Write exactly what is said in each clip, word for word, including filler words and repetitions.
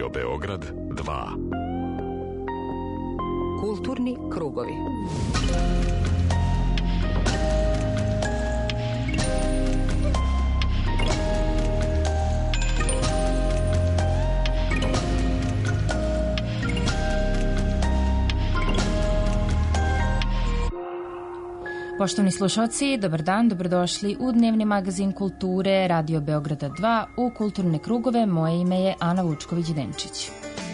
Radio Beograd dva. Kulturni krugovi. Poštovani slušalci, dobar dan, dobrodošli u dnevni magazin kulture Radio Beograda dva u Kulturne krugove. Moje ime je Ana Vučković-Denčić.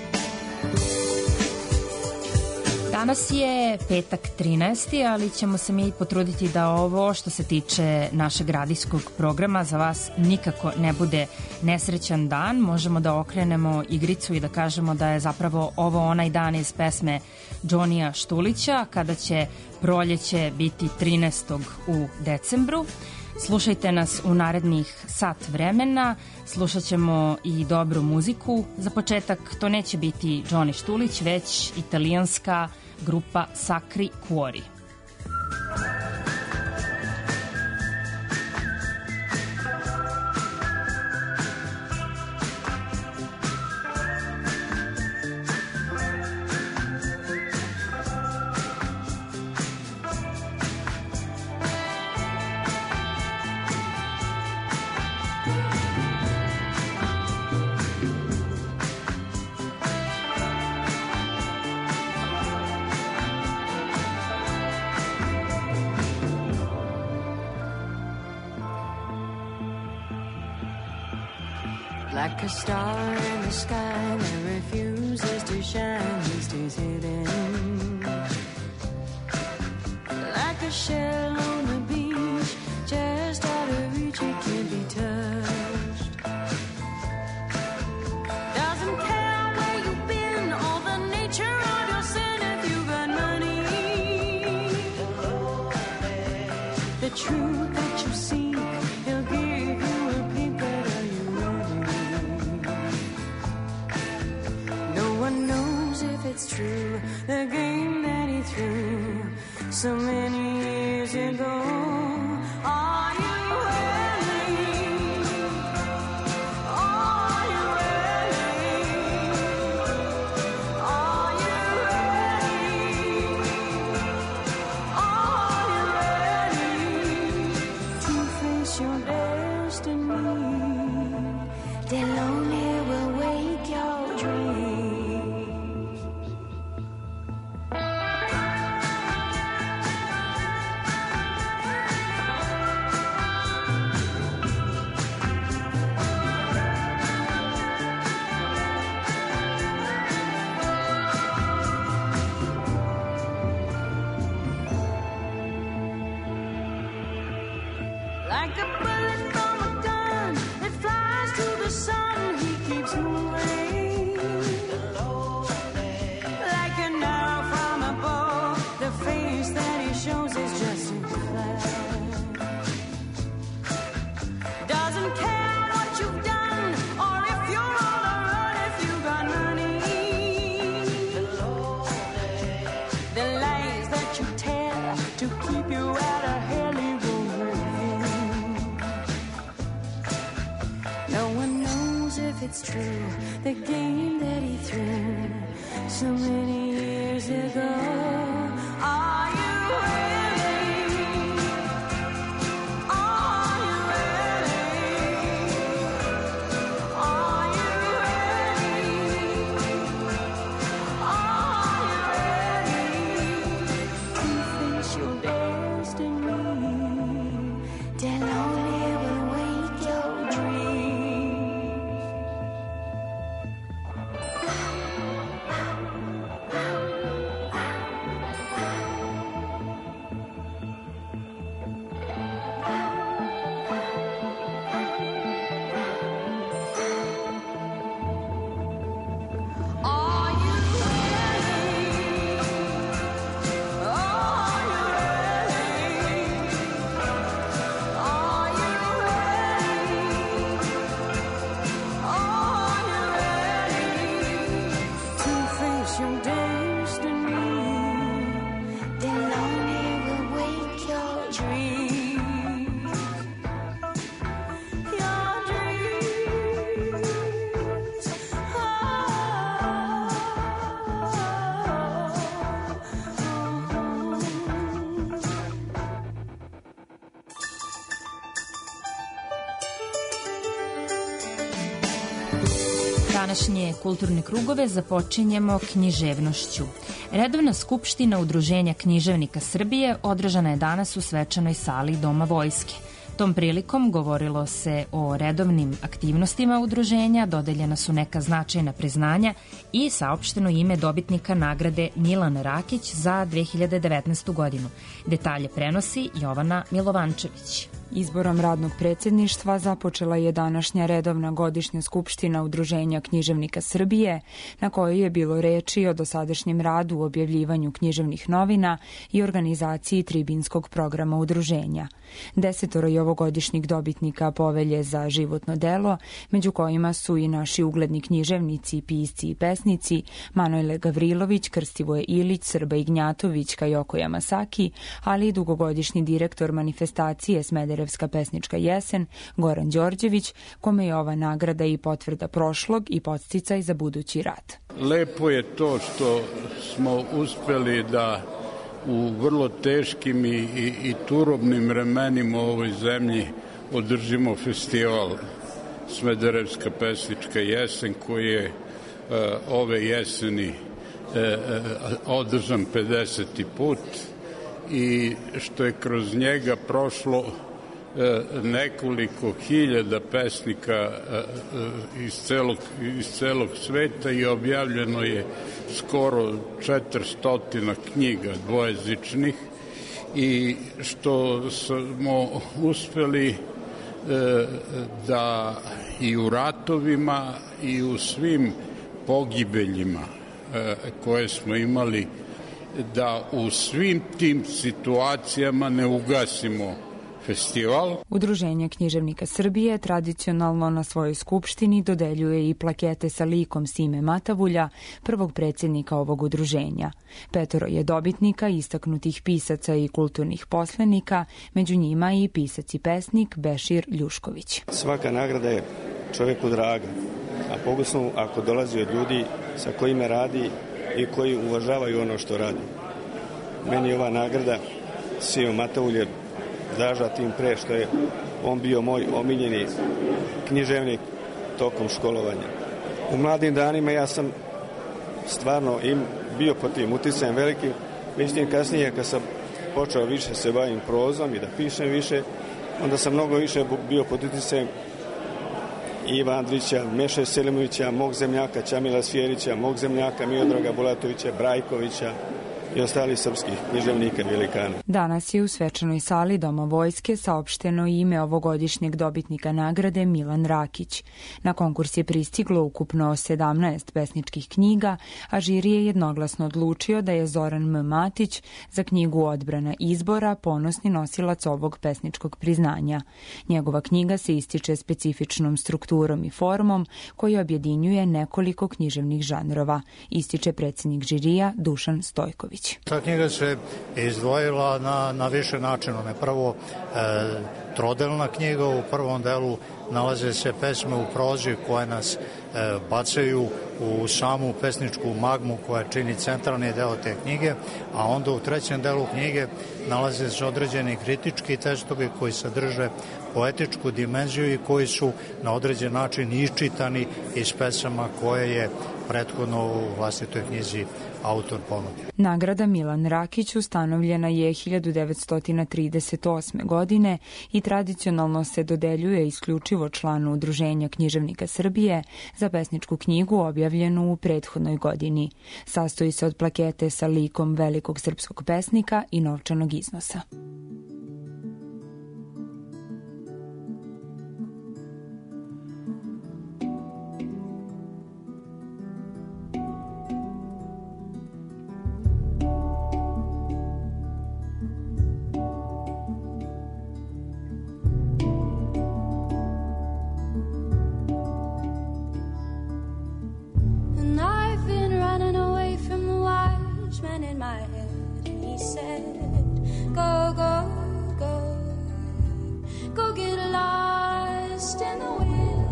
Danas je petak trinaesti, ali ćemo se mi potruditi da ovo što se tiče našeg radijskog programa za vas nikako ne bude nesrećan dan. Možemo da okrenemo igricu i da kažemo da je zapravo ovo onaj dan iz pesme Džonija Štulića, kada će proleće biti trinaestog u decembru. Slušajte nas u narednih sat vremena, slušat ćemo i dobru muziku. Za početak to neće biti Džoni Štulić, već italijanska grupa Sacri Cuori. Like a star in the sky that refuses to shine, he stays hidden. Like a shell on the beach, just out of reach, it can't be touched. Doesn't care where you've been or the nature of your sin if you got money. The truth that you seek, he'll give you a peep at. It's true, the game that he threw so many years ago. Are you ready? Are you ready? Are you ready? Are you ready to face your destiny? The lonely will wake your dreams. Like a bullet from a gun that flies to the sun, he keeps moving. Like an arrow from a bow, the face that he shows is just a flash. Doesn't care what you've done or if you're on the run, if you got money. The lies that you tell to keep you out of hell, he won't reveal. No one knows if it's true, the game that he threw so many years ago. Are you ready? Are you ready? Are you ready? Are you ready to face your destiny? Tell only will wake your dreams. Današnje kulturne krugove započinjemo književnošću. Redovna skupština Udruženja književnika Srbije održana je danas u svečanoj sali Doma vojske. Tom prilikom govorilo se o redovnim aktivnostima udruženja, dodeljena su neka značajna priznanja i saopšteno ime dobitnika nagrade Milan Rakić za dve hiljade devetnaestu godinu. Detalje prenosi Jovana Milovančević. Izborom radnog predsjedništva započela je današnja redovna godišnja skupština Udruženja književnika Srbije, na kojoj je bilo reči o dosadašnjem radu u objavljivanju književnih novina i organizaciji tribinskog programa udruženja. Desetoro je ovogodišnjih dobitnika povelje za životno delo, među kojima su i naši ugledni književnici, pisci i pesnici Manojle Gavrilović, Krstivoje Ilić, Srba Ignjatović, Kajoko Yamasaki, ali i dugogodišnji direktor manifestacije Smederevska pesnička jesen, Goran Đorđević, kome je ova nagrada i potvrda prošlog i podsticaj za budući rad. Lepo je to što smo uspeli da u vrlo teškim i, i, i turobnim vremenima u ovoj zemlji održimo festival Smederevska pesnička jesen, koji je uh, ove jeseni uh, održan pedeseti put i što je kroz njega prošlo nekoliko hiljada pesnika iz celog, iz celog sveta i objavljeno je skoro četiristo knjiga dvojezičnih i što smo uspeli da i u ratovima i u svim pogibeljima koje smo imali, da u svim tim situacijama ne ugasimo festival. Udruženje književnika Srbije tradicionalno na svojoj skupštini dodeljuje i plakete sa likom Sime Matavulja, prvog predsjednika ovog udruženja. Petoro je dobitnika istaknutih pisaca i kulturnih poslenika, među njima i pisac i pesnik Bešir Ljušković. Svaka nagrada je čoveku draga, a pogotovo ako dolazi od ljudi sa kojima radi i koji uvažavaju ono što radi. Meni je ova nagrada Sime Matavulje draža tim pre što je on bio moj omiljeni književnik tokom školovanja. U mladim danima ja sam stvarno im bio pod tim uticajem velikim, međutim kasnije kad sam počeo više se bavim prozom i da pišem više, onda sam mnogo više bio pod uticajem Iva Andrića, Meše Selimovića, mog zemljaka Ćamila Sfjerića, mog zemljaka Miodraga Bulatovića, Brajkovića i ostali srpskih književnika velikana. Danas je u svečanoj sali Doma vojske saopšteno ime ovogodišnjeg dobitnika nagrade Milan Rakić. Na konkurs je pristiglo ukupno sedamnaest pesničkih knjiga, a žiri je jednoglasno odlučio da je Zoran M. Matić za knjigu Odbrana izbora ponosni nosilac ovog pesničkog priznanja. Njegova knjiga se ističe specifičnom strukturom i formom koji objedinjuje nekoliko književnih žanrova, ističe predsjednik žirija Dušan Stojković. Ta knjiga se izdvojila na, na više načina. Ne prvo e, trodelna knjiga, u prvom delu nalaze se pesme u prozi koje nas e, bacaju u samu pesničku magmu koja čini centralni deo te knjige, a onda u trećem delu knjige nalaze se određeni kritički tekstovi koji sadrže poetičku dimenziju i koji su na određen način iščitani iz pesama koje je prethodno u vlastitoj knjizi autor ponudio. Nagrada Milan Rakić ustanovljena je hiljadu devetsto trideset osme. godine i tradicionalno se dodeljuje isključivo članu Udruženja književnika Srbije za pesničku knjigu objavljenu u prethodnoj godini. Sastoji se od plakete sa likom velikog srpskog pesnika i novčanog iznosa. In my head, and he said, go, go, go, go get lost in the wind.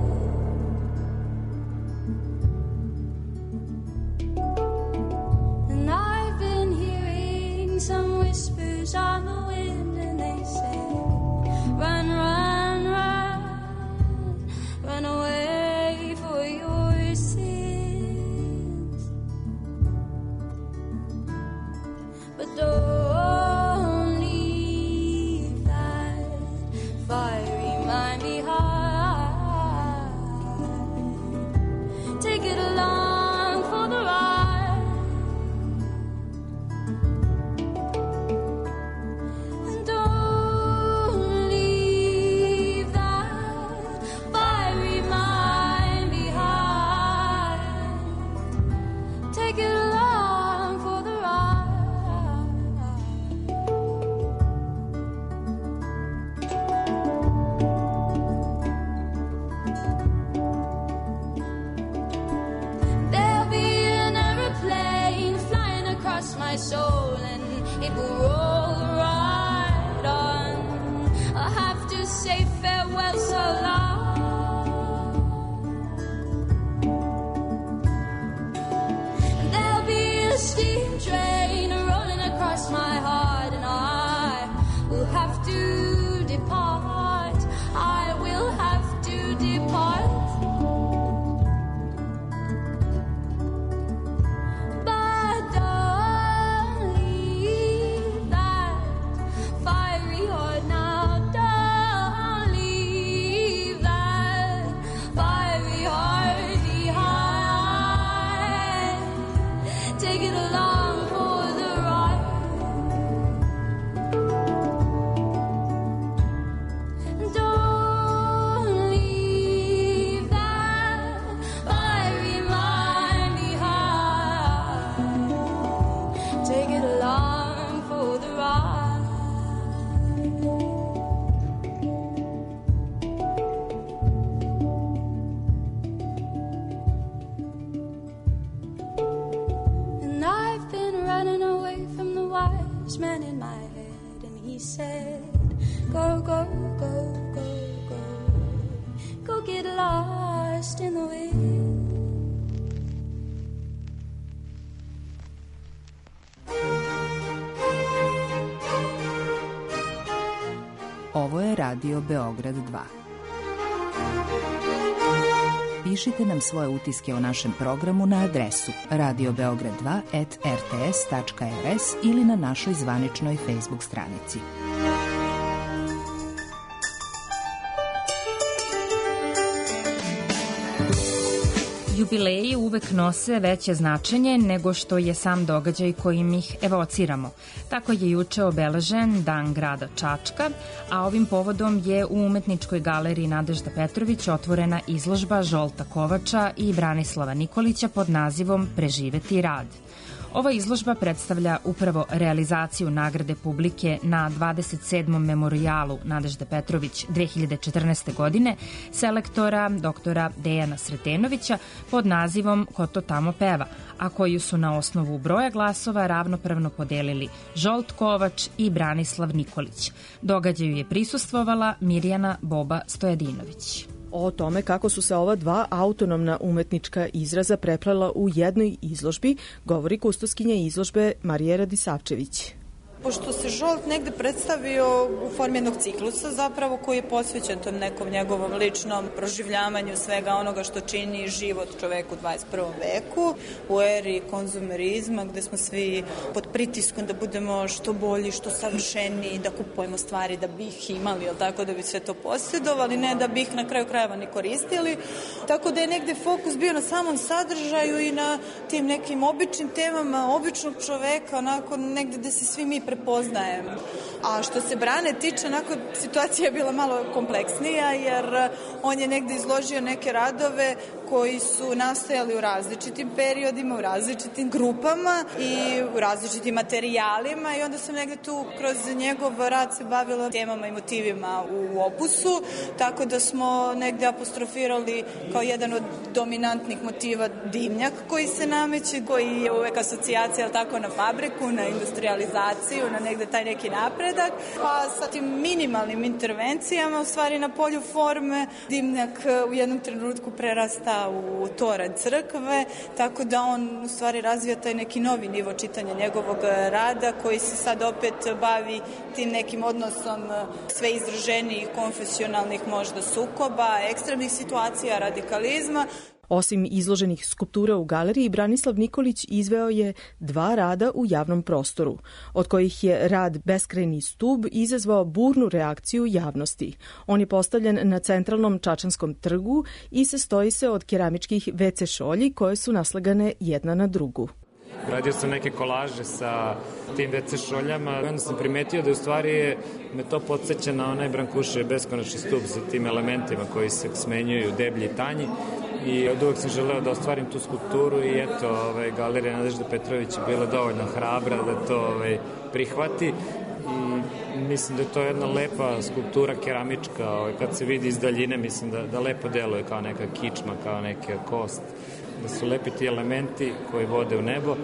And I've been hearing some whispers on the wind, and they say, run, run, run, run away for your sake. ship will roll right on. I'll have to say farewell so long. There'll be a steam train rolling across my heart, and I will have to depart. I will have to depart. Man in my head, and he said, go, go, go, go, go, go get lost in the wind. Ovo je Radio Beograd dva. Pišite nam svoje utiske o našem programu na adresu radio beograd dva at r t s tačka r s ili na našoj zvaničnoj Facebook stranici. Jubileji uvek nose veće značenje nego što je sam događaj kojim ih evociramo. Tako je juče obeležen Dan grada Čačka, a ovim povodom je u Umetničkoj galeriji Nadežda Petrović otvorena izložba Žolta Kovača i Branislava Nikolića pod nazivom Preživeti rad. Ova izložba predstavlja upravo realizaciju nagrade publike na dvadeset sedmom memorijalu Nadežde Petrović dve hiljade četrnaeste. godine selektora doktora Dejana Sretenovića pod nazivom Ko to tamo peva, a koju su na osnovu broja glasova ravnopravno podelili Žolt Kovač i Branislav Nikolić. Događaju je prisustvovala Mirjana Boba Stojadinović. O tome kako su se ova dva autonomna umetnička izraza preplela u jednoj izložbi govori kustoskinja izložbe Marija Radisavčević. Pošto se Žolt negde predstavio u formi jednog ciklusa zapravo koji je posvećen tom nekom njegovom ličnom proživljavanju svega onoga što čini život čoveku u dvadeset prvom veku, u eri konzumerizma gde smo svi pod pritiskom da budemo što bolji, što savršeniji, da kupujemo stvari da bi ih imali, jel tako, da bi sve to posjedovali, ne da bi ih na kraju krajeva ni koristili. Tako da je negde fokus bio na samom sadržaju i na tim nekim običnim temama običnog čoveka, onako negde gde se svi mi prepoznajem. A što se Brane tiče, onako, situacija je bila malo kompleksnija, jer on je negde izložio neke radove koji su nastajali u različitim periodima, u različitim grupama i u različitim materijalima i onda sam negde tu kroz njegov rad se bavila temama i motivima u opusu, tako da smo negde apostrofirali kao jedan od dominantnih motiva dimnjak koji se nameće, koji je uvek asocijacija, tako, na fabriku, na industrializaciju, na negde taj neki napredak, pa sa tim minimalnim intervencijama, u stvari na polju forme, dimnjak u jednom trenutku prerasta u toranj crkve, tako da on u stvari razvija taj neki novi nivo čitanja njegovog rada koji se sad opet bavi tim nekim odnosom sve izraženijih konfesionalnih možda sukoba, ekstremnih situacija, radikalizma. Osim izloženih skulptura u galeriji, Branislav Nikolić izveo je dva rada u javnom prostoru, od kojih je rad Beskrajni stub izazvao burnu reakciju javnosti. On je postavljen na centralnom Čačanskom trgu i sastoji se od keramičkih ve ce šolji koje su naslagane jedna na drugu. Radio sam neke kolaže sa tim ve ce šoljama i onda sam primetio da u stvari me to podsjeća na onaj Brankušev beskonačni stup sa tim elementima koji se smenjuju, deblji i tanji. I od uvek sam želeo da ostvarim tu skulpturu i eto, ovaj, Galerija Nadežda Petrović je bila dovoljno hrabra da to ovaj, prihvati i mislim da je to jedna lepa skulptura keramička, ovaj, kad se vidi iz daljine mislim da, da lepo deluje kao neka kičma, kao neka kost, da su lepi ti elementi koji vode u nebo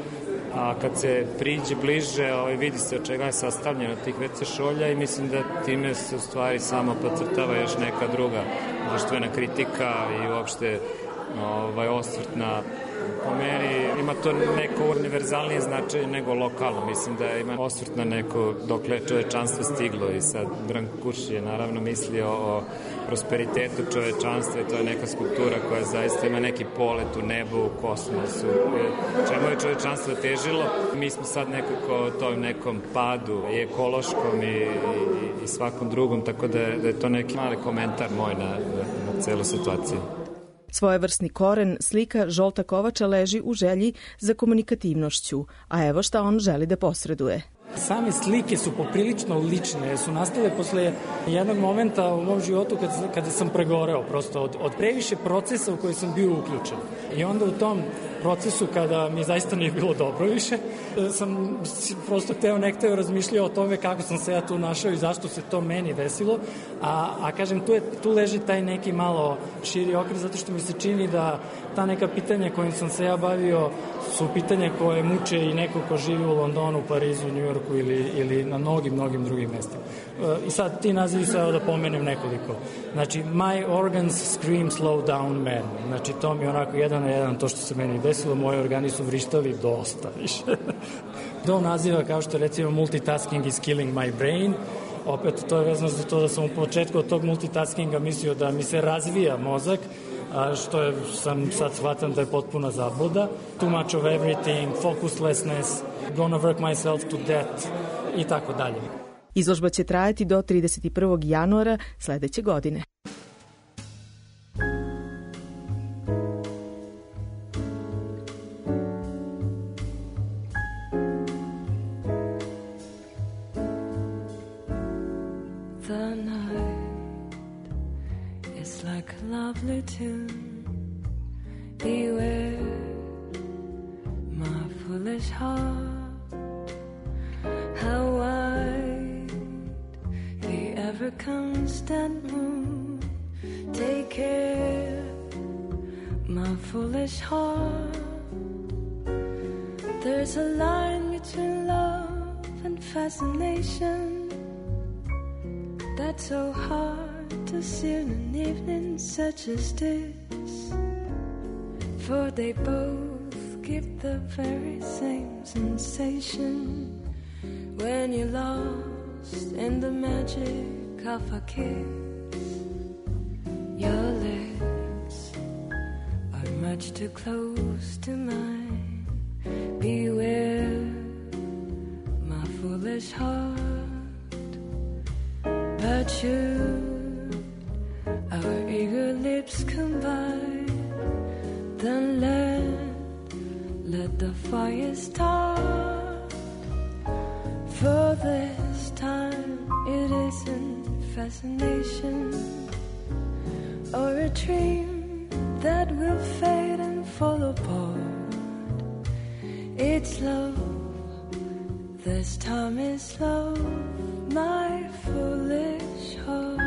a kad se priđe bliže, ovaj, vidi se od čega je sastavljeno tih ve ce šolja i mislim da time se u stvari samo podcrtava još neka druga društvena kritika i uopšte ovaj, osvrt na, po meni ima to neko univerzalnije značaj nego lokalno. Mislim da ima osvrt na neko dokle čovečanstvo stiglo i sad Brankuši je naravno mislio o prosperitetu čovečanstva i to je neka skulptura koja zaista ima neki polet u nebu, u kosmosu, čemu je čovečanstvo težilo. Mi smo sad nekako tom nekom padu i ekološkom i, i, i svakom drugom, tako da je, da je to neki mali komentar moj na, na, na celu situaciju. Svojevrsni koren slika Žolta Kovača leži u želji za komunikativnošću, a evo šta on želi da posreduje. Same slike su poprilično lične, jer su nastale posle jednog momenta u mom životu kada, kada sam pregoreo prosto od, od previše procesa u koji sam bio uključen. I onda u tom procesu kada mi zaista nije bilo dobro više, sam prosto hteo nekteo razmišljao o tome kako sam se ja tu našao i zašto se to meni desilo, a, a kažem tu, je, tu leži taj neki malo širi okvir zato što mi se čini da ta neka pitanja kojim sam se ja bavio su pitanja koje muče i neko ko živi u Londonu, Parizu, Njujorku ili, ili na mnogim, mnogim drugim mestima. I sad ti nazivi sve da pomenem nekoliko. Znači, my organs scream slow down man. Znači, to mi je onako jedan na jedan to što se meni desilo. Moji organi su vrištali dosta više. Do naziva kao što recimo multitasking is killing my brain. Opet, to je vezano za to da sam u početku od tog multitaskinga mislio da mi se razvija mozak, a što je, sam sad shvatam da je potpuna zabluda. Too much of everything, focuslessness, gonna work myself to death i tako dalje. Izložba će trajati do trideset prvog januara sledeće godine. The night is like a lovely tune. Beware my foolish heart, how wide the ever constant moon. Take care, my foolish heart. There's a line between love and fascination that's so hard to see in an evening such as this. For they both give the very same sensation when you're lost in the magic of a kiss. Your lips are much too close to mine. Beware, my foolish heart. But should our eager lips combine, then let, let the fire start. For this time it isn't fascination or a dream that will fade and fall apart. It's love, this time is love, my foolish heart.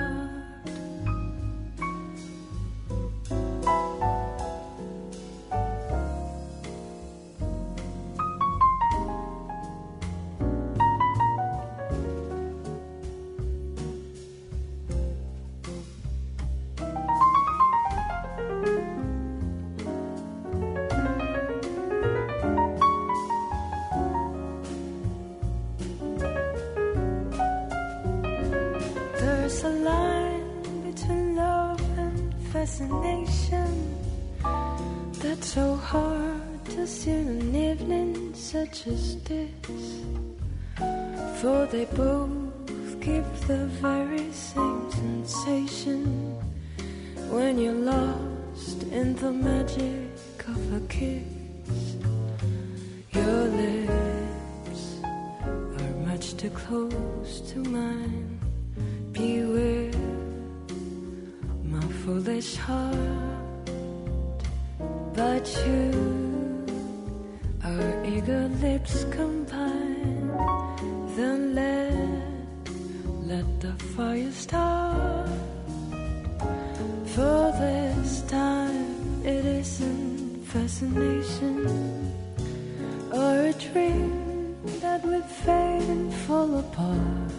There's a line between love and fascination that's so hard to see in an evening such as this. For they both give the very same sensation when you're lost in the magic of a kiss. Your lips are much too close to mine. Beware, my foolish heart. But you, our eager lips combine, then let, let the fire start. For this time it isn't fascination or a dream that we'd fade and fall apart.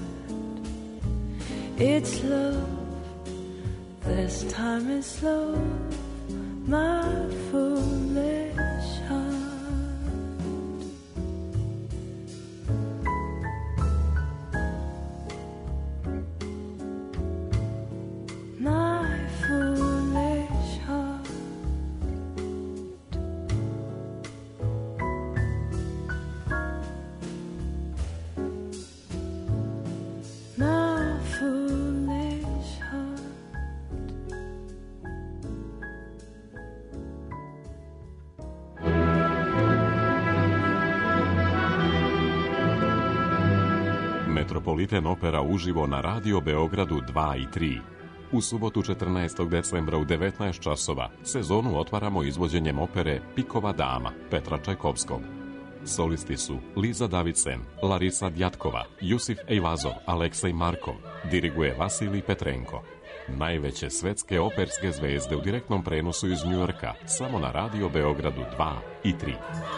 It's love, this time is love, my foolish heart. My foolish heart. My foolish heart. Metropoliten opera uživo na Radio Beogradu dva i tri. U subotu četrnaestog decembra u devetnaest časova sezonu otvaramo izvođenjem opere Pikova dama Petra Čajkovskog. Solisti su Liza Davidsen, Larisa Djatkova, Jusif Ejvazov, Aleksej Markov, diriguje Vasilij Petrenko. Najveće svetske operske zvezde u direktnom prenosu iz Njujorka samo na Radio Beogradu dva i tri.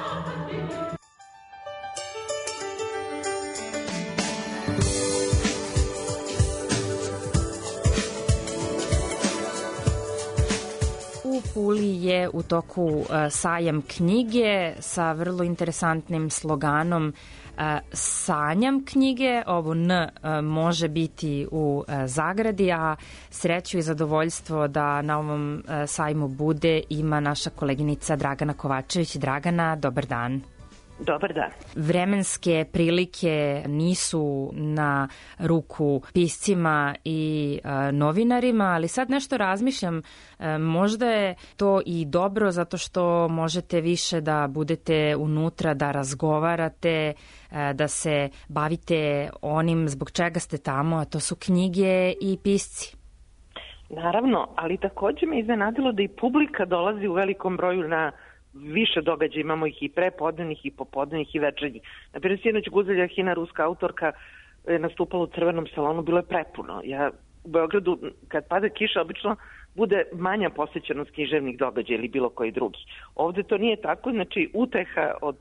U Puli je u toku uh, sajam knjige sa vrlo interesantnim sloganom uh, Sanjam knjige. Ovo N uh, može biti u uh, zagradi, a sreću i zadovoljstvo da na ovom uh, sajmu bude ima naša koleginica Dragana Kovačević. Dragana, dobar dan. Dobar dan. Vremenske prilike nisu na ruku piscima i e, novinarima, ali sad nešto razmišljam, e, možda je to i dobro zato što možete više da budete unutra, da razgovarate, e, da se bavite onim zbog čega ste tamo, a to su knjige i pisci. Naravno, ali takođe me iznenadilo da i publika dolazi u velikom broju na više događaja, imamo ih i prepodnevnih i popodnevnih i večernjih. Naprimjer, sinoć Guzelja Hina, ruska autorka, je nastupala u Crvenom salonu, bilo je prepuno. Ja u Beogradu, kad pada kiša, obično bude manja posjećenost književnih događaja ili bilo koji drugi. Ovde to nije tako, znači uteha od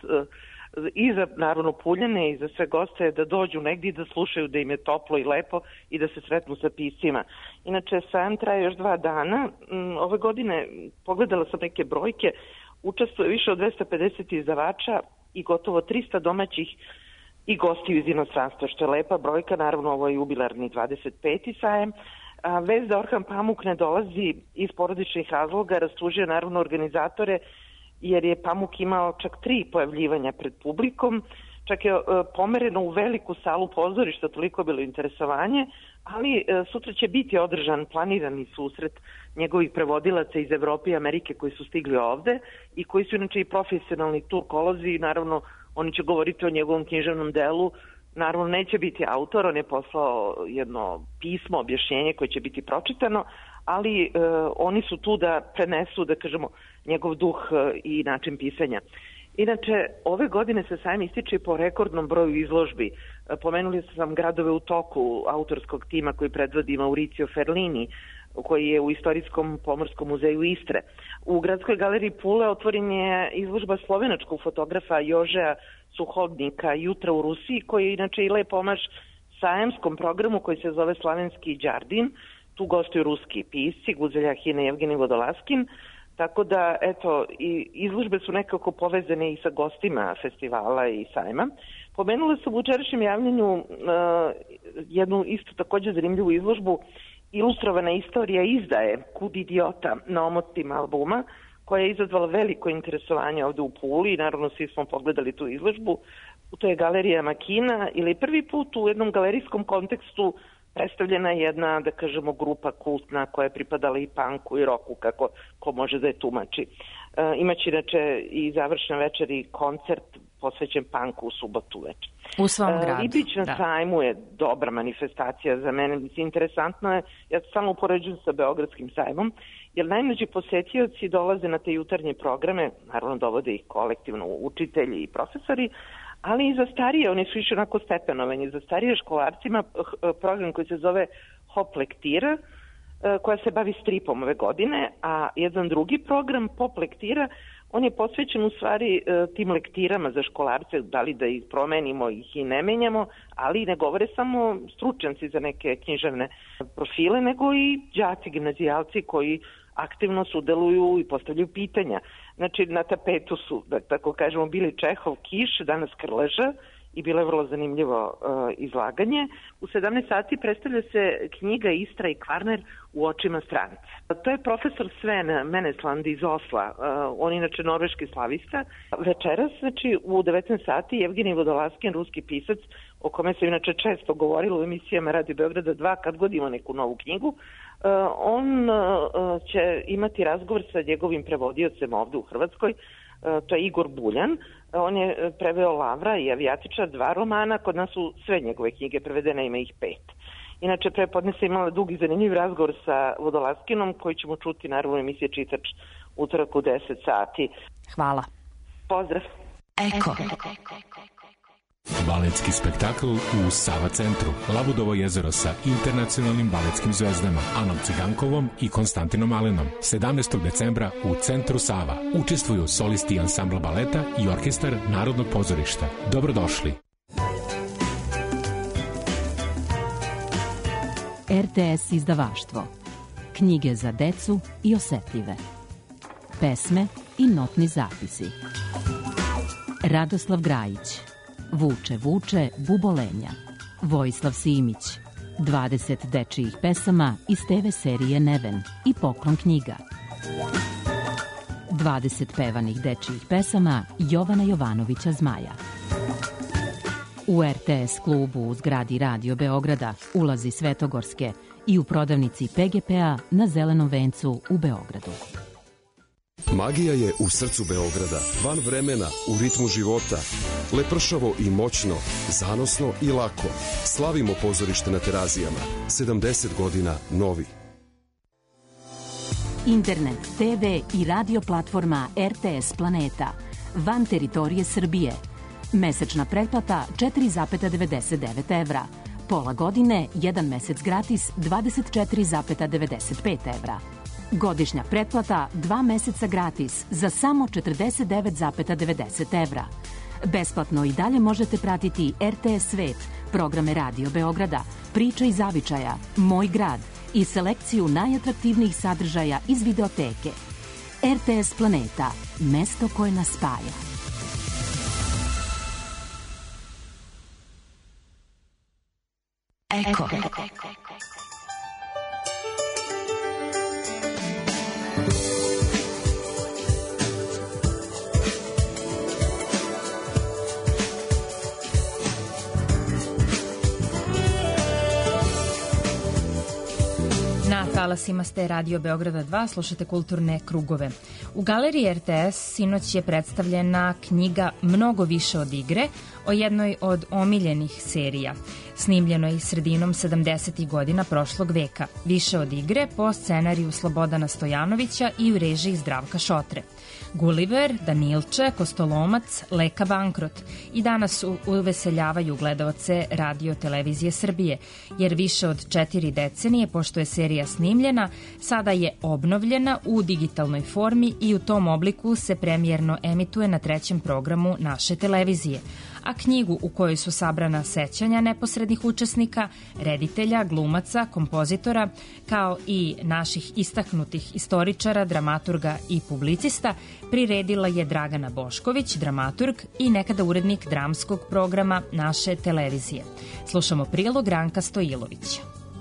i za naravno Puljane i za sve goste da dođu negdje i da slušaju da im je toplo i lepo i da se sretnu sa piscima. Inače, sajam traje još dva dana. Ove godine pogledala sam neke brojke, učestvuje više od dvesta pedeset izdavača i gotovo trista domaćih i gostiju iz inostranstva, što je lepa brojka. Naravno, ovo je jubilarni dvadeset peti sajam. A vez da Orhan Pamuk ne dolazi iz porodičnih razloga rastužio naravno organizatore, jer je Pamuk imao čak tri pojavljivanja pred publikom, čak je pomereno u veliku salu pozorišta, toliko bilo interesovanje, ali sutra će biti održan planirani susret njegovih prevodilaca iz Evrope i Amerike koji su stigli ovde i koji su inače i profesionalni turkolozi i naravno oni će govoriti o njegovom književnom delu. Naravno neće biti autor, on je poslao jedno pismo, objašnjenje koje će biti pročitano, ali e, oni su tu da prenesu, da kažemo, njegov duh e, i način pisanja. Inače, ove godine se sajam ističe po rekordnom broju izložbi. E, pomenuli sam gradove u toku autorskog tima koji predvodi Mauricio Ferlini, koji je u Istorijskom pomorskom muzeju Istre. U Gradskoj galeriji Pule otvoren je izložba slovenačkog fotografa Jožeja Suhodnika Jutra u Rusiji, koji je inače i lep pomaž sajamskom programu koji se zove Slavenski Đardin. Tu gostuju ruski pisci, Guzelja Hina i Evgenij Vodolaskin, tako da, eto, i izložbe su nekako povezane i sa gostima festivala i sajma. Pomenula sam u jučerašnjem javljanju uh, jednu isto takođe zanimljivu izložbu, ilustrovana istorija izdaje Kud idiota na omottima albuma, koja je izazvala veliko interesovanje ovde u Puli i naravno svi smo pogledali tu izložbu. To je galerija Makina ili prvi put u jednom galerijskom kontekstu predstavljena jedna, da kažemo, grupa kultna koja je pripadala i punku i roku, kako ko može da je tumači. E, imaće inače i završna večer i koncert posvećen punku u subotu večer. U svom gradu. Ribić na da. sajmu je dobra manifestacija za mene. Mislim, interesantno je, ja to stalno upoređujem sa Beogradskim sajmom, jer najmlađi posetioci dolaze na te jutarnje programe, naravno dovode ih kolektivno učitelji i profesori, ali i za starije, oni su išli onako stepenovani, za starije školarcima program koji se zove Hop lektira, koja se bavi stripom ove godine, a jedan drugi program, Pop lektira, On je posvećen u stvari tim lektirama za školarce, da li da ih promenimo, ih i ne menjamo, ali ne govore samo stručnjaci za neke književne profile, nego i đaci, gimnazijalci koji aktivno sudeluju i postavljaju pitanja. Znači, na tapetu su, da tako kažemo, bili Čehov, Kiš, danas Krleža, i bilo je vrlo zanimljivo uh, izlaganje. U sedamnaest sati predstavlja se knjiga Istra i Kvarner u očima strance. To je profesor Sven Menesland iz Osla, uh, on je inače norveški slavista. Večeras, znači u devetnaest sati, Evgenij Vodolaskin, ruski pisac, o kome se inače često govorilo u emisijama Radio Beograda dva, kad god ima neku novu knjigu, uh, on uh, će imati razgovor sa njegovim prevodiocem ovde u Hrvatskoj, to je Igor Buljan. On je preveo Lavra i Avijatičar, dva romana, kod nas su sve njegove knjige prevedene, ima ih pet. Inače, prepodne se imala dug i zanimljiv razgovor sa Vodolaskinom, koji ćemo čuti naravno u emisiji Čitač utorak u deset sati. Hvala. Pozdrav. Eko. Baletski spektakl u Sava centru, Labudovo jezero sa internacionalnim baletskim zvezdama Anom Cigankovom i Konstantinom Alenom. sedamnaestog decembra u Centru Sava učestvuju solisti ansambla baleta i orkestar Narodnog pozorišta. Dobrodošli. R T S izdavaštvo. Knjige za decu i osetljive. Pesme i notni zapisi. Radoslav Grajić. Vuče, vuče, bubolenja. Vojislav Simić. dvadeset dečijih pesama iz te ve serije Neven i Poklon knjiga. dvadeset pevanih dečijih pesama Jovana Jovanovića Zmaja. U R T S klubu u zgradi Radio Beograda, ulazi Svetogorske i u prodavnici P G P-a na Zelenom vencu u Beogradu. Magija je u srcu Beograda, van vremena, u ritmu života. Lepršavo i moćno, zanosno i lako. Slavimo pozorište na Terazijama. sedamdeset godina novi. Internet, te ve i radio platforma R T S Planeta. Van teritorije Srbije. Mesečna pretplata četiri zarez devedeset devet evra. Pola godine, jedan mesec gratis dvadeset četiri zarez devedeset pet evra. Godišnja pretplata dva meseca gratis za samo četrdeset devet zarez devedeset evra. Besplatno i dalje možete pratiti R T S Svet, programe Radio Beograda, Priča iz zavičaja, Moj grad i selekciju najatraktivnijih sadržaja iz videoteke. R T S Planeta, mesto koje nas spaja. Eko. Na talasima ste Radio Beograda dva, slušate kulturne krugove. U galeriji R T S sinoć je predstavljena knjiga Mnogo više od igre o jednoj od omiljenih serija, snimljenoj sredinom sedamdesetih godina prošlog veka. Više od igre po scenariju Slobodana Stojanovića i u režiji Zdravka Šotre. Gulliver, Danilče, Kostolomac, Leka bankrot i danas uveseljavaju gledaoce Radio Televizije Srbije, jer više od četiri decenije, pošto je serija snimljena, sada je obnovljena u digitalnoj formi i u tom obliku se premijerno emituje na trećem programu naše televizije. A knjigu u kojoj su sabrana sećanja neposrednih učesnika, reditelja, glumaca, kompozitora, kao i naših istaknutih istoričara, dramaturga i publicista, priredila je Dragana Bošković, dramaturg i nekada urednik dramskog programa naše televizije. Slušamo prilog Ranka Stojilovića.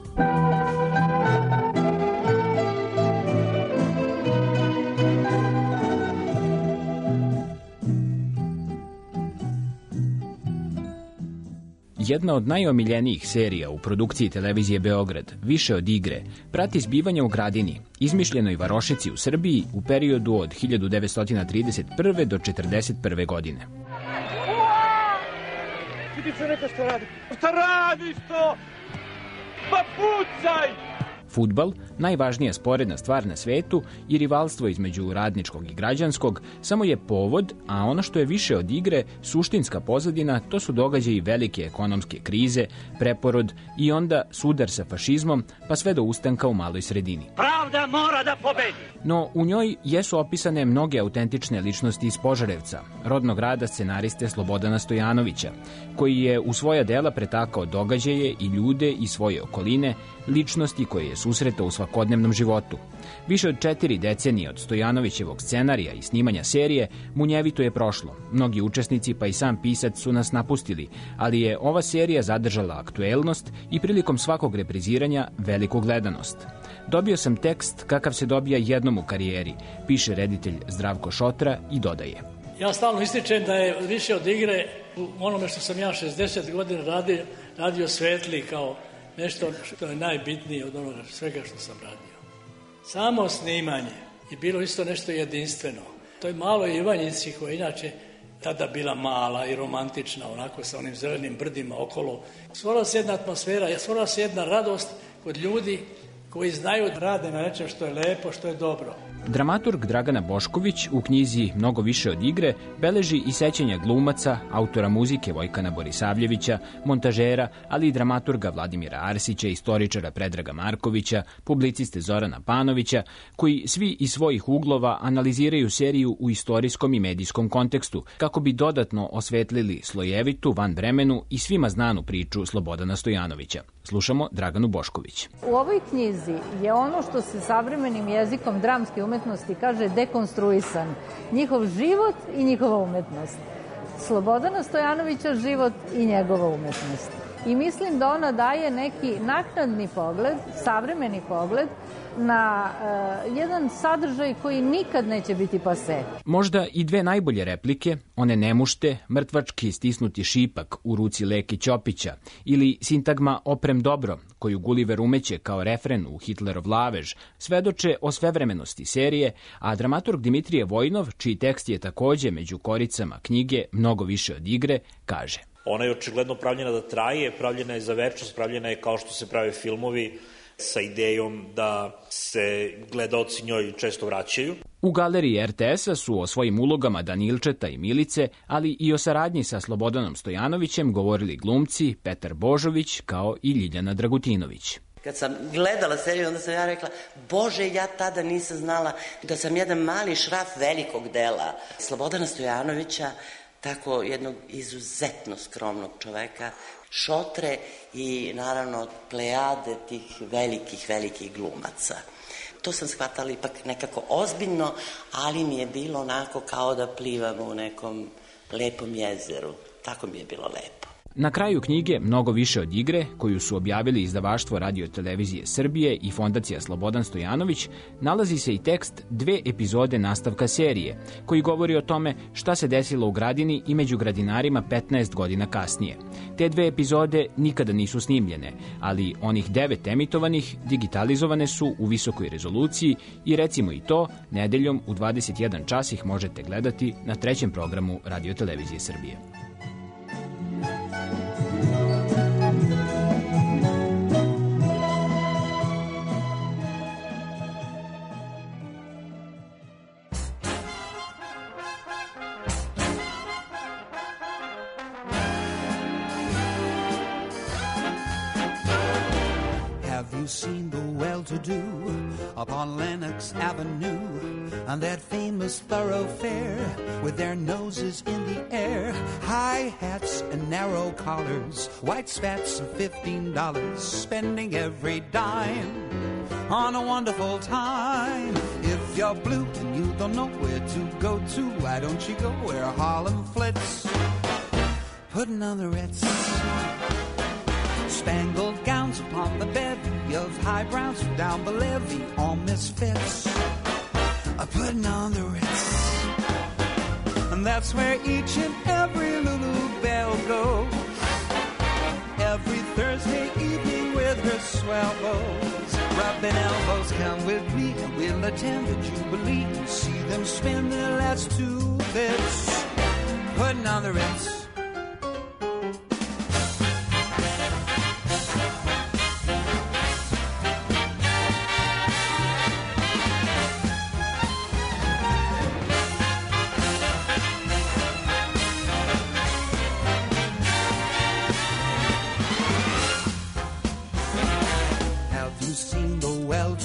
Jedna od najomiljenijih serija u produkciji televizije Beograd, Više od igre, prati zbivanja u Gradini, izmišljenoj varošici u Srbiji u periodu od hiljadu devetsto trideset prve do četrdeset prve godine. Vidi čoveka što radi. Šta radiš to? Pa pucaj! Fudbal, najvažnija sporedna stvar na svetu i rivalstvo između radničkog i građanskog, samo je povod, a ono što je više od igre, suštinska pozadina, to su događaji velike ekonomske krize, preporod i onda sudar sa fašizmom, pa sve do ustanka u maloj sredini. Pravda mora da pobedi! No, u njoj jesu opisane mnoge autentične ličnosti iz Požarevca, rodnog grada scenariste Slobodana Stojanovića, koji je u svoja dela pretakao događaje i ljude iz svoje okoline, ličnosti koje je susretao u svakodnevnom životu. Više od četiri decenije od Stojanovićevog scenarija i snimanja serije munjevito je prošlo. Mnogi učesnici pa i sam pisac su nas napustili, ali je ova serija zadržala aktuelnost i prilikom svakog repriziranja veliku gledanost. Dobio sam tekst kakav se dobija jednom u karijeri, piše reditelj Zdravko Šotra i dodaje. Ja stalno ističem da je više od igre u onome što sam ja šezdeset godina radio, radio svetli kao nešto što je najbitnije od onoga svega što sam radio. Samo snimanje je bilo isto nešto jedinstveno. To je maloj Ivanjici koja je inače tada bila mala i romantična, onako sa onim zelenim brdima okolo. Stvorila se jedna atmosfera, stvorila se jedna radost kod ljudi koji znaju da rade na nečem što je lepo, što je dobro. Dramaturg Dragana Bošković u knjizi Mnogo više od igre beleži i sećanja glumaca, autora muzike Vojkana Borisavljevića, montažera, ali i dramaturga Vladimira Arsića, istoričara Predraga Markovića, publiciste Zorana Panovića, koji svi iz svojih uglova analiziraju seriju u istorijskom i medijskom kontekstu, kako bi dodatno osvetlili slojevitu, van vremenu i svima znanu priču Slobodana Stojanovića. Slušamo Draganu Bošković. U ovoj knjizi je ono što se savremenim jezikom dramske umetnosti kaže dekonstruisan. Njihov život i njihova umetnost. Slobodana Stojanovića život i njegova umetnost. I mislim da ona daje neki naknadni pogled, savremeni pogled, na uh, jedan sadržaj koji nikad neće biti pase. Možda i dve najbolje replike, one nemušte, mrtvački stisnuti šipak u ruci Leke Ćopića ili sintagma oprem dobro, koju Gulliver umeće kao refren u Hitlerov lavež, svedoče o svevremenosti serije, a dramaturg Dimitrije Vojnov, čiji tekst je takođe među koricama knjige Mnogo više od igre, kaže: Ona je očigledno pravljena da traje, pravljena je za večnost, pravljena je kao što se prave filmovi, sa idejom da se gledaoci njoj često vraćaju. U galeriji er te es-a su o svojim ulogama Danilčeta i Milice, ali i o saradnji sa Slobodanom Stojanovićem govorili glumci Petar Božović kao i Ljiljana Dragutinović. Kad sam gledala seriju, onda sam ja rekla, Bože, ja tada nisam znala da sam jedan mali šraf velikog dela Slobodana Stojanovića, tako jednog izuzetno skromnog čoveka, Šotre i naravno plejade tih velikih, velikih glumaca. To sam shvatala ipak nekako ozbiljno, ali mi je bilo onako kao da plivam u nekom lepom jezeru. Tako mi je bilo lepo. Na kraju knjige Mnogo više od igre, koju su objavili izdavaštvo Radio-televizije Srbije i Fondacija Slobodan Stojanović, nalazi se i tekst dve epizode nastavka serije, koji govori o tome šta se desilo u Gradini i među gradinarima petnaest godina kasnije. Te dve epizode nikada nisu snimljene, ali onih devet emitovanih digitalizovane su u visokoj rezoluciji i recimo i to, nedeljom u dvadeset jedan čas ih možete gledati na trećem programu Radio-televizije Srbije. Have you seen the well-to-do upon Lenox Avenue and that famous thoroughfare with their noses in the air, high hats and narrow collars, white spats of fifteen dollars, spending every dime on a wonderful time. If you're blue and you don't know where to go to, why don't you go where Harlem flits, putting on the Ritz. Spangled gowns upon the bevy of high browns from down the levee, all misfits are putting on the Ritz. And that's where each and every Lulu Belle goes every Thursday evening with her swell bows, rubbing elbows. Come with me and we'll attend the Jubilee and see them spend their last two bits putting on the Ritz.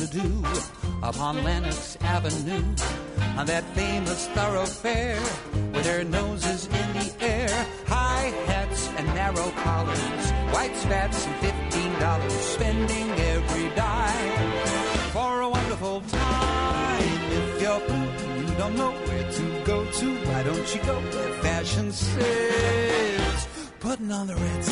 to do upon Lenox Avenue, on that famous thoroughfare with their noses in the air, high hats and narrow collars, white spats and fifteen dollars, spending every dime for a wonderful time. If you're blue and you don't know where to go to, why don't you go where fashion says, putting on the Ritz.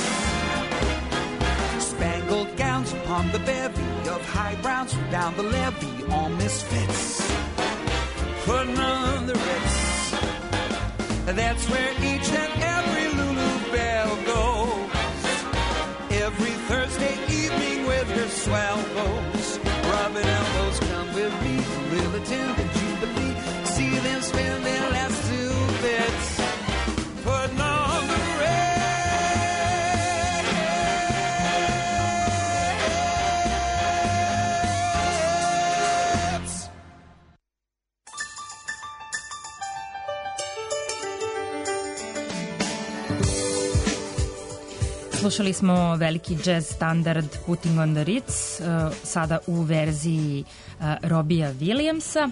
Spangled gowns upon the bevy of high browns from down the levee, all misfits, putting on the Ritz. That's where each and every Lulu Belle goes, every Thursday evening with her swell bows, rubbing elbows. Come with me, we'll attend the Jubilee, see them spend their last two bits, putting on the Ritz. Slušali smo veliki jazz standard Putting on the Ritz, uh, sada u verziji uh, Robija Williamsa,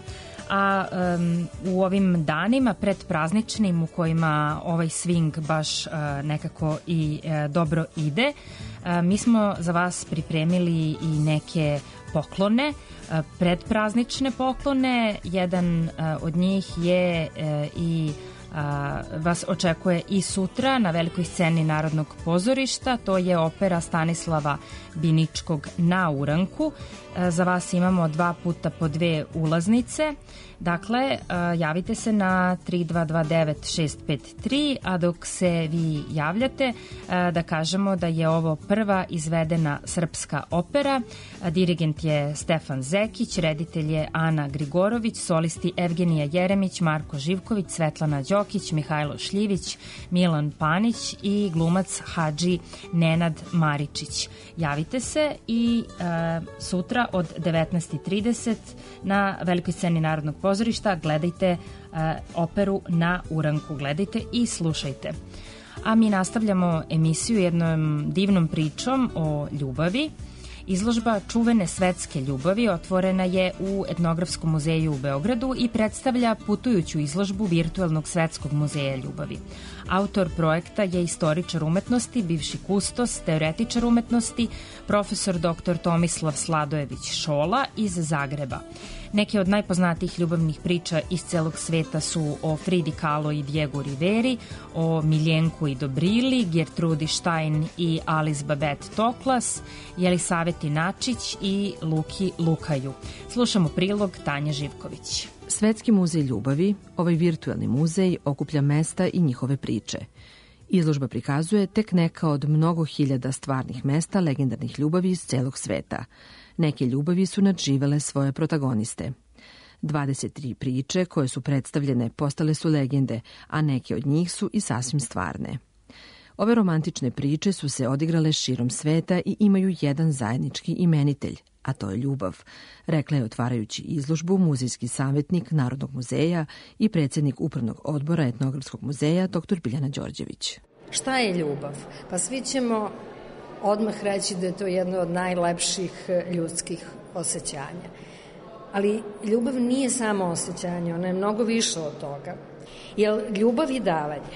a um, u ovim danima predprazničnim u kojima ovaj swing baš uh, nekako i uh, dobro ide, uh, mi smo za vas pripremili i neke poklone, uh, predpraznične poklone. Jedan uh, od njih je uh, i A, vas očekuje i sutra na velikoj sceni Narodnog pozorišta. To je opera Stanislava Biničkog Na uranku. A, za vas imamo dva puta po dve ulaznice. Dakle, a, javite se na tri dva dva devet šest pet tri, a dok se vi javljate, a, da kažemo da je ovo prva izvedena srpska opera. A, dirigent je Stefan Zekić, reditelj je Ana Grigorović, solisti Evgenija Jeremić, Marko Živković, Svetlana Đokić, Mihajlo Šljivić, Milan Panić i glumac Hadži Nenad Maričić. Javite se i e, sutra od devetnaest i trideset na velikoj sceni Narodnog pozorišta gledajte e, operu Na uranku, gledajte i slušajte. A mi nastavljamo emisiju jednom divnom pričom o ljubavi. Izložba Čuvene svetske ljubavi otvorena je u Etnografskom muzeju u Beogradu i predstavlja putujuću izložbu virtuelnog svetskog muzeja ljubavi. Autor projekta je istoričar umetnosti, bivši kustos, teoretičar umetnosti, profesor doktor Tomislav Sladojević Šola iz Zagreba. Neke od najpoznatijih ljubavnih priča iz celog sveta su o Fridi Kahlo i Diegu Riveri, o Miljenku i Dobrili, Gertrudi Štajn i Alice Babette Toklas, Jelisaveti Načić i Luki Lukaju. Slušamo prilog Tanje Živković. Svetski muzej ljubavi, ovaj virtuelni muzej, okuplja mesta i njihove priče. Izložba prikazuje tek neka od mnogo hiljada stvarnih mesta legendarnih ljubavi iz celog sveta. Neke ljubavi su nadživele svoje protagoniste. dvadeset tri priče koje su predstavljene postale su legende, a neke od njih su i sasvim stvarne. Ove romantične priče su se odigrale širom sveta i imaju jedan zajednički imenitelj, a to je ljubav, rekla je otvarajući izložbu muzejski savjetnik Narodnog muzeja i predsjednik Upravnog odbora Etnografskog muzeja dr Biljana Đorđević. Šta je ljubav? Pa svi ćemo odmah reći da je to jedno od najlepših ljudskih osjećanja. Ali ljubav nije samo osjećanje, ona je mnogo više od toga. Jer ljubav je davanje.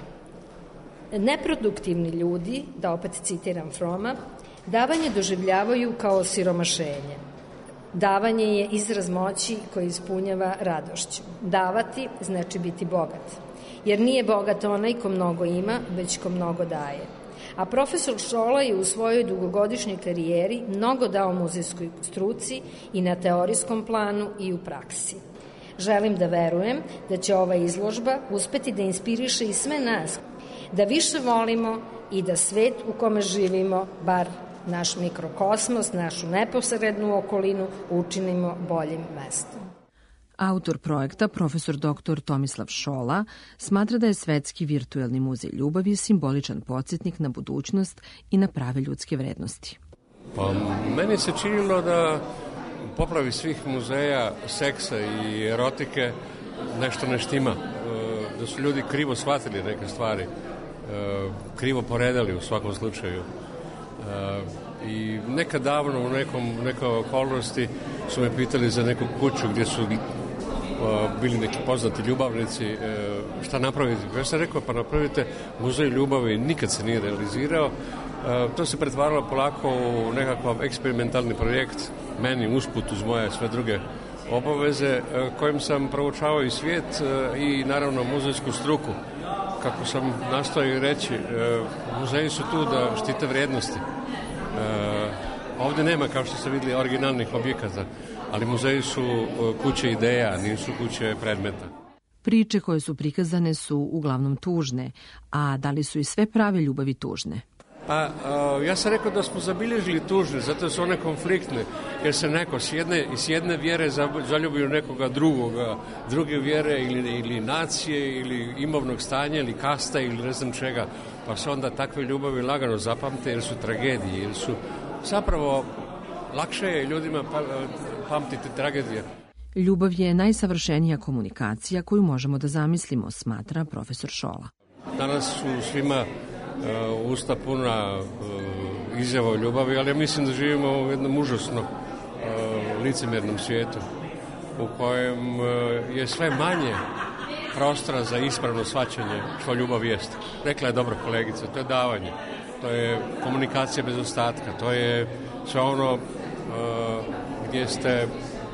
Neproduktivni ljudi, da opet citiram Froma, davanje doživljavaju kao siromašenje. Davanje je izraz moći koji ispunjava radošću. Davati znači biti bogat. Jer nije bogat onaj ko mnogo ima, već ko mnogo daje. A profesor Šola je u svojoj dugogodišnjoj karijeri mnogo dao muzejskoj struci i na teorijskom planu i u praksi. Želim da verujem da će ova izložba uspeti da inspiriše i sve nas, da više volimo i da svet u kome živimo, bar naš mikrokosmos, našu neposrednu okolinu, učinimo boljim mestom. Autor projekta, profesor doktor Tomislav Šola, smatra da je Svetski virtuelni muzej ljubavi simboličan podsjetnik na budućnost i na prave ljudske vrednosti. Pa, meni se činilo da popravi svih muzeja seksa i erotike nešto ne štima. Da su ljudi krivo shvatili neke stvari, krivo poredali u svakom slučaju. I nekad davno u nekom, nekoj okolnosti su me pitali za neku kuću gdje su bili neki poznati ljubavnici, šta napraviti. Ja sam rekao, pa napravite muzej ljubavi, nikad se nije realizirao. To se pretvaralo polako u nekakav eksperimentalni projekt, meni usput uz moje sve druge obaveze, kojim sam proučavao i svijet i naravno muzejsku struku. Kako sam nastojao reći, muzeji su tu da štite vrijednosti. Ovdje nema, kao što ste vidjeli, originalnih objekata, ali muzeji su kuće ideja, nisu kuće predmeta. Priče koje su prikazane su uglavnom tužne, a da li su i sve prave ljubavi tužne? Pa, ja sam rekao da smo zabilježili tužne, zato su one konfliktne, jer se neko s jedne, s jedne vjere zaljubio nekoga drugoga, druge vjere ili, ili nacije, ili imovnog stanja, ili kasta, ili ne znam čega, pa se onda takve ljubavi lagano zapamte, jer su tragedije, jer su zapravo lakše je ljudima pamtiti tragedije. Ljubav je najsavršenija komunikacija koju možemo da zamislimo, smatra profesor Šola. Danas su svima uh, usta puna uh, izjava o ljubavi, ali ja mislim da živimo u jednom užasno uh, licemjernom svijetu u kojem uh, je sve manje prostora za ispravno shvaćanje što ljubav jest. Rekla je dobro kolegica, to je davanje, to je komunikacija bez ostatka, to je sve ono uh, gdje ste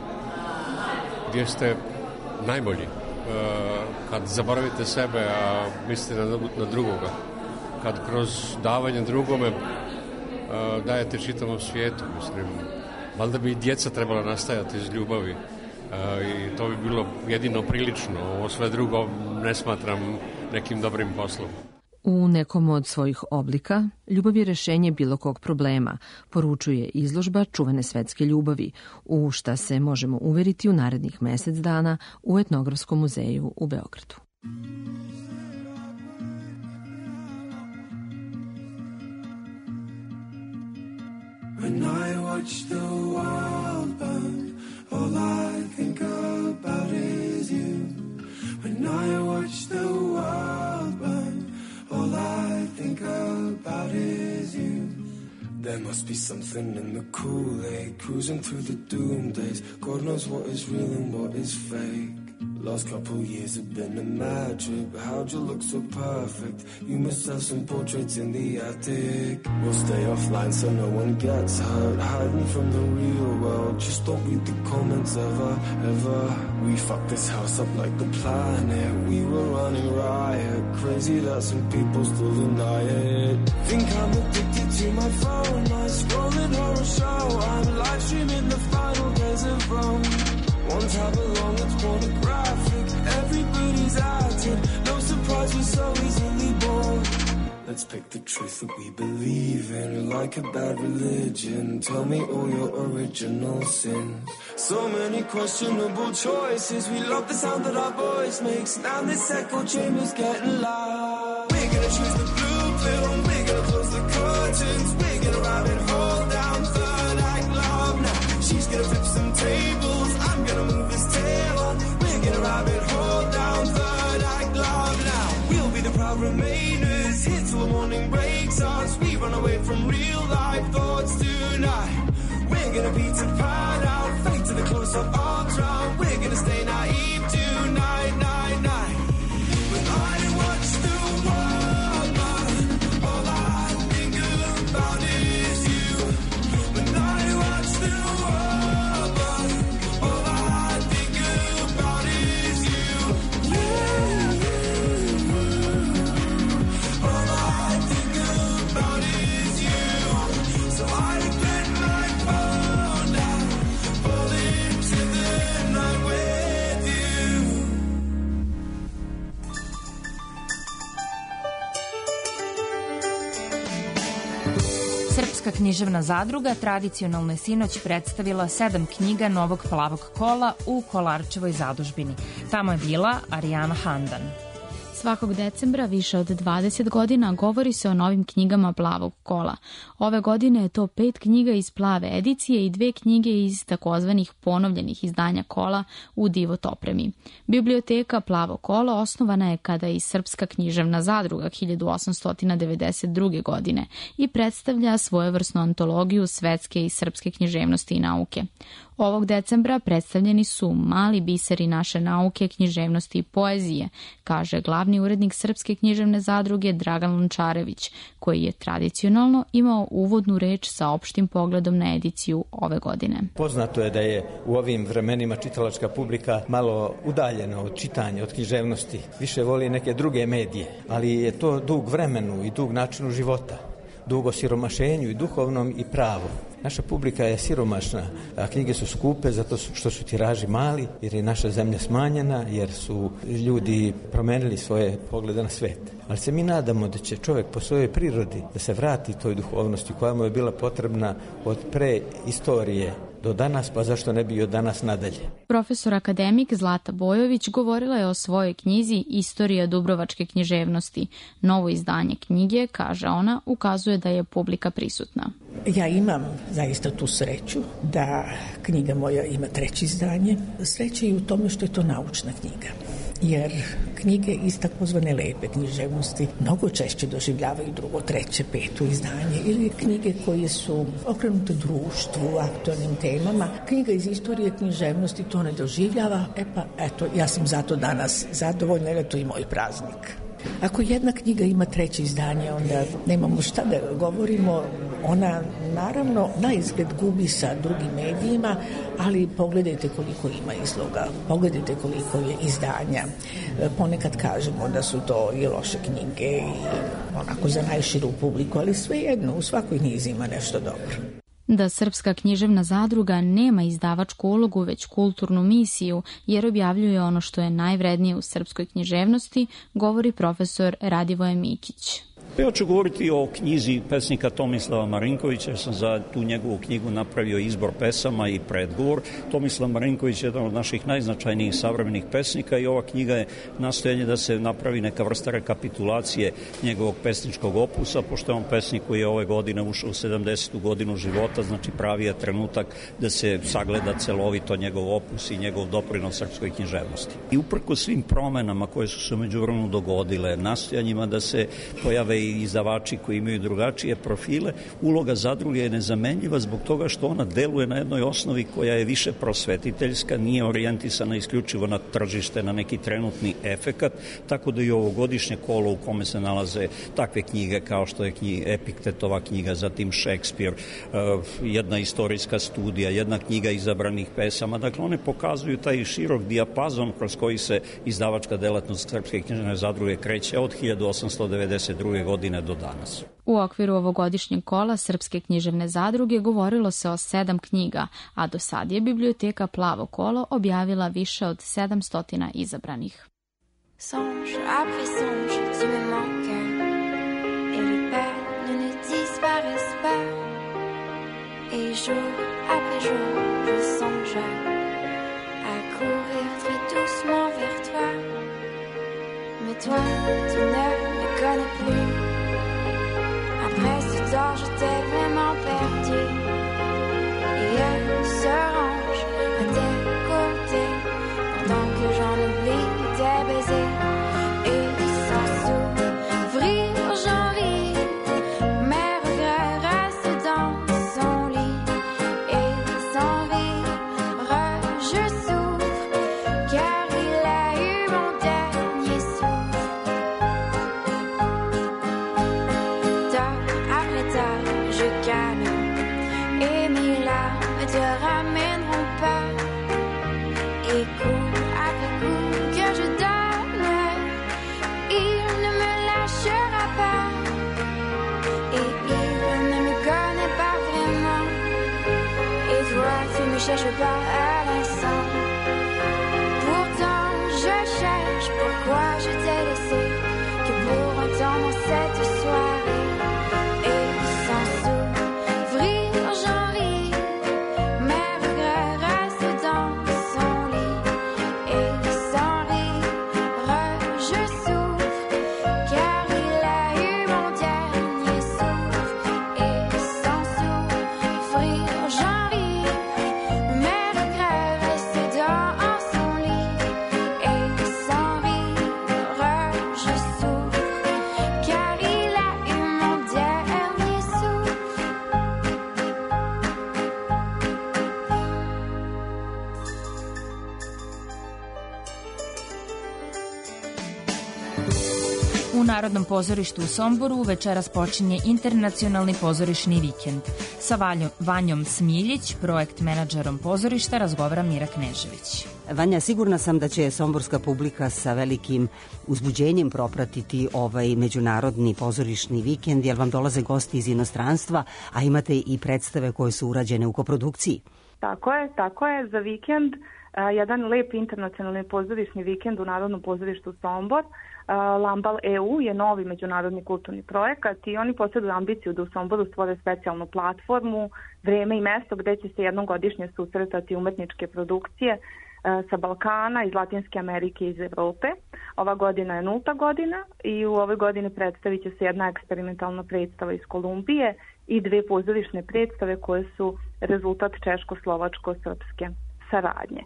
gdje ste najbolji, kad zaboravite sebe, a mislite na, na drugoga, kad kroz davanje drugome dajete čitavom svijetu, mislim, valjda bi i djeca trebala nastajati iz ljubavi i to bi bilo jedino prilično, ovo sve drugo ne smatram nekim dobrim poslom. U nekom od svojih oblika, ljubav je rešenje bilo kog problema, poručuje izložba Čuvene svetske ljubavi, u šta se možemo uveriti u narednih mesec dana u Etnografskom muzeju u Beogradu. When I watch the world burn, all I think about is you. When I watch the world burn, all I think about is you. There must be something in the Kool-Aid, cruising through the doom days. God knows what is real and what is fake. Last couple years have been a magic. How'd you look so perfect? You must have some portraits in the attic. We'll stay offline so no one gets hurt. Hiding from the real world. Just don't read the comments ever, ever. We fucked this house up like the planet. We were running riot. Crazy that some people still deny it. Think I'm addicted to my phone. I'm scrolling horror show. I'm live streaming the final days of Rome. One tab along, it's pornographic. Everybody's acting. No surprise, we're so easily bored. Let's pick the truth that we believe in, like a bad religion. Tell me all your original sins. So many questionable choices. We love the sound that our voice makes. Now this echo chamber's getting loud. We're gonna choose the blue pill. We're gonna close the curtains. We're gonna rabbit hole down third act love now. She's gonna flip some tables. I'm gonna move this tail on. We're gonna rabbit hole down third act love now. We'll be the proud remainers. Here till the morning breaks us. We run away from real life thoughts tonight. We're gonna beat to pad out. Fade to the close up arms round. We're gonna stay naive tonight, night, night. When I watch the world burn, all I think about is you. When I watch the world burn, all I think about is you. Yeah. All I think about is you. So I get my phone out, fall into the night with you. Srpska književna zadruga tradicionalno je sinoć predstavila sedam knjiga novog plavog kola u Kolarčevoj zadužbini. Tamo je bila Arijana Handan. Svakog decembra više od dvadeset godina govori se o novim knjigama Plavog kola. Ove godine je to pet knjiga iz plave edicije i dve knjige iz takozvanih ponovljenih izdanja kola u divotopremi. Biblioteka Plavo kolo osnovana je kada je i Srpska književna zadruga hiljadu osamsto devedeset druge. godine i predstavlja svojevrsnu antologiju svetske i srpske književnosti i nauke. Ovog decembra predstavljeni su mali biseri naše nauke, književnosti i poezije, kaže glavni urednik Srpske književne zadruge Dragan Lončarević, koji je tradicionalno imao uvodnu reč sa opštim pogledom na ediciju ove godine. Poznato je da je u ovim vremenima čitalačka publika malo udaljena od čitanja, od književnosti. Više voli neke druge medije, ali je to dug vremenu i dug načinu života, dug o siromašenju i duhovnom i pravom. Naša publika je siromašna, a knjige su skupe zato što su tiraži mali, jer je naša zemlja smanjena, jer su ljudi promenili svoje poglede na svet. Ali se mi nadamo da će čovjek po svojoj prirodi da se vrati toj duhovnosti koja mu je bila potrebna od pre istorije do danas, pa zašto ne bi i od danas nadalje. Profesor akademik Zlata Bojović govorila je o svojoj knjizi Istorija dubrovačke književnosti. Novo izdanje knjige, kaže ona, ukazuje da je publika prisutna. Ja imam zaista tu sreću da knjiga moja ima treće izdanje. Sreća je u tome što je to naučna knjiga. Jer knjige iz takozvane lepe književnosti mnogo češće doživljavaju drugo, treće, peto izdanje ili knjige koje su okrenute društvu, aktualnim temama. Knjiga iz istorije književnosti to ne doživljava, e pa eto, ja sam zato danas zadovoljna jer je to i moj praznik. Ako jedna knjiga ima treće izdanje, onda nemamo šta da govorimo. Ona naravno na izgled gubi sa drugim medijima, ali pogledajte koliko ima izloga, pogledajte koliko je izdanja. Ponekad kažemo da su to i loše knjige i onako za najširu publiku, ali svejedno u svakoj knjizi ima nešto dobro. Da Srpska književna zadruga nema izdavačku ulogu, već kulturnu misiju, jer objavljuje ono što je najvrednije u srpskoj književnosti, govori profesor Radivoje Mikić. Ja ću govoriti o knjizi pesnika Tomislava Marinkovića, jer sam za tu njegovu knjigu napravio izbor pesama i predgovor. Tomislav Marinković je jedan od naših najznačajnijih savremenih pesnika i ova knjiga je nastojanje da se napravi neka vrsta rekapitulacije njegovog pesničkog opusa, pošto je on pesnik koji je ove godine ušao u sedamdesetu godinu života, znači pravi je trenutak da se sagleda celovito njegov opus i njegov doprinos srpskoj književnosti. I uprko svim promenama koje su se međuvremenu dogodile, nastojanjima da se pojave i izdavači koji imaju drugačije profile, uloga zadruge je nezamenljiva zbog toga što ona deluje na jednoj osnovi koja je više prosvetiteljska, nije orijentisana isključivo na tržište, na neki trenutni efekat, tako da i ovogodišnje kolo u kome se nalaze takve knjige kao što je knjiga, Epiktetova knjiga, zatim Šekspir, jedna istorijska studija, jedna knjiga izabranih pesama, dakle one pokazuju taj širok dijapazon kroz koji se izdavačka delatnost Srpske književne zadruge kreće od hiljadu osamsto devedeset druge godine do danas. U okviru ovogodišnjeg kola Srpske književne zadruge govorilo se o sedam knjiga, a do sad je biblioteka Plavo kolo objavila više od sedamsto izabranih. Songe après songe, tu me manques, et les pas ne ne disparaissent pas. Et jour après jour, je songe à courir très doucement vers toi. Mais toi, tu ne me connais plus. Après ce temps, je t'ai vraiment perdu. Et elle se range à tes côtés pendant que j'en oublie tes baisers. Et sans s'ouvrir, j'en ris. Mes regrets restent dans son lit. Et sans rire, je souffre, car il a eu mon dernier souffle. Tard après tard, je camine, et mes larmes ne te ramèneront pas. Et coup après coup que je donne, il ne me lâchera pas. Et il ne me connaît pas vraiment. Et toi, tu me cherches pas à l'instant. Pourtant, je cherche pourquoi je t'ai laissé, que pour un temps dans cette soirée. Et sans s'ouvrir, j'en ris. Mes regrets restent dans son lit. Et sans rire, je souffre, U Narodnom pozorištu u Somboru večeras počinje internacionalni pozorišni vikend. Sa Vanjom Smiljić, projekt menadžerom pozorišta, razgovara Mira Knežević. Vanja, sigurna sam da će somborska publika sa velikim uzbuđenjem propratiti ovaj međunarodni pozorišni vikend, jer vam dolaze gosti iz inostranstva, a imate i predstave koje su urađene u koprodukciji. Tako je, tako je. Za vikend jedan lep internacionalni pozorišni vikend u Narodnom pozorištu Sombor. Lambal E U je novi međunarodni kulturni projekat i oni posjeduju ambiciju da u Somboru stvore specijalnu platformu, vreme i mesto gde će se jednom godišnje susretati umetničke produkcije sa Balkana, iz Latinske Amerike i iz Evrope. Ova godina je nulta godina i u ovoj godini predstavit će se jedna eksperimentalna predstava iz Kolumbije i dve pozorišne predstave koje su rezultat češko-slovačko-srpske saradnje.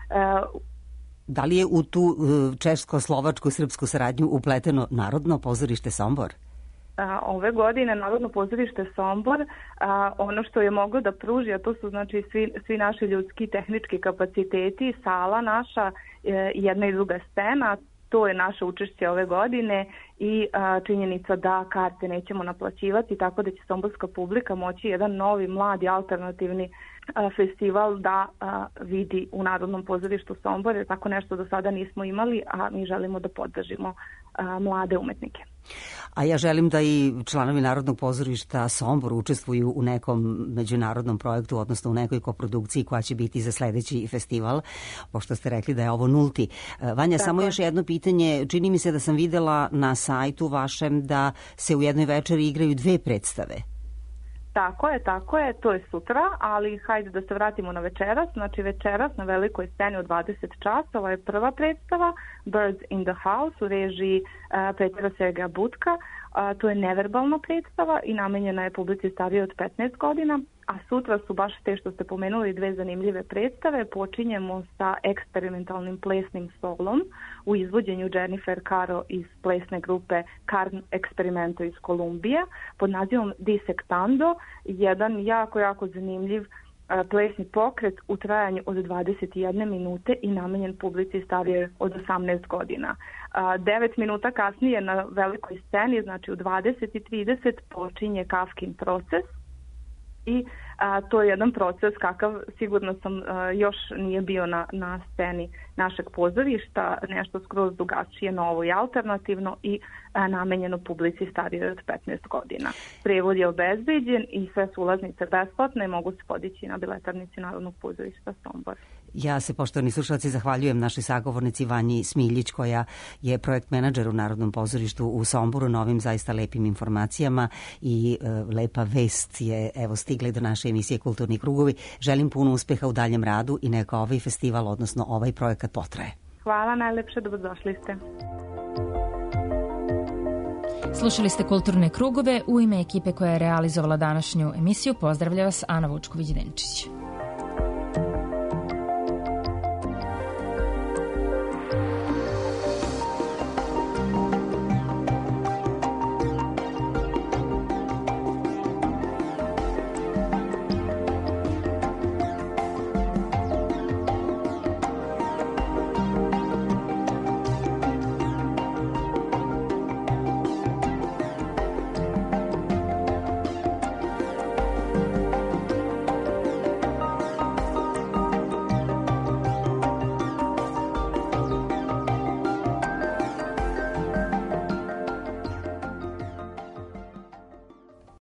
Da li je u tu češko-slovačko-srpsku saradnju upleteno Narodno pozorište Sombor? Ove godine Narodno pozorište Sombor, a, ono što je moglo da pruži, a to su znači svi, svi naši ljudski i tehnički kapaciteti, sala naša, e, jedna i druga scena, to je naše učešće ove godine i a, činjenica da karte nećemo naplaćivati, tako da će somborska publika moći jedan novi, mladi, alternativni a, festival da a, vidi u Narodnom pozorištu Sombor, jer tako nešto do sada nismo imali, a mi želimo da podržimo a, mlade umetnike. A ja želim da i članovi Narodnog pozorišta Sombor učestvuju u nekom međunarodnom projektu, odnosno u nekoj koprodukciji koja će biti za sledeći festival, pošto ste rekli da je ovo nulti. Vanja, tako, samo još jedno pitanje. Čini mi se da sam videla na sajtu vašem da se u jednoj večeri igraju dve predstave. Tako je, tako je, to je sutra, ali hajde da se vratimo na večeras. Znači večeras na velikoj sceni u dvadeset časova je prva predstava Birds in the House u režiji uh, Petra Sergeja Budka. Uh, to je neverbalna predstava i namenjena je publici starije od petnaest godina, a sutra su baš te što ste pomenuli dve zanimljive predstave. Počinjemo sa eksperimentalnim plesnim solom u izvođenju Jennifer Caro iz plesne grupe Carn Experimento iz Kolumbije pod nazivom Dissectando, jedan jako, jako zanimljiv plesni pokret u trajanju od dvadeset jedne minute i namenjen publici starije od osamnaest godina. devet minuta kasnije na velikoj sceni, znači u dvadeset i trideset počinje Kafkin proces i a, to je jedan proces kakav sigurno sam a, još nije bio na, na sceni našeg pozorišta, nešto skroz drugačije, novo i alternativno i a, namenjeno publici starije od petnaest godina. Prevod je obezbeđen i sve su ulaznice besplatne i mogu se podići na biletarnici Narodnog pozorišta Sombor. Ja se, poštovani slušalci, zahvaljujem našoj sagovornici Vanji Smiljić, koja je projekt menadžer u Narodnom pozorištu u Somboru, na ovim zaista lepim informacijama i e, lepa vest je evo stigla do naše emisije Kulturni krugovi. Želim puno uspeha u daljem radu i neka ovaj festival, odnosno ovaj projekat potraje. Hvala, najlepše, dobrodošli ste. Slušali ste Kulturne krugove. U ime ekipe koja je realizovala današnju emisiju pozdravlja vas Ana Vučković-Denčić.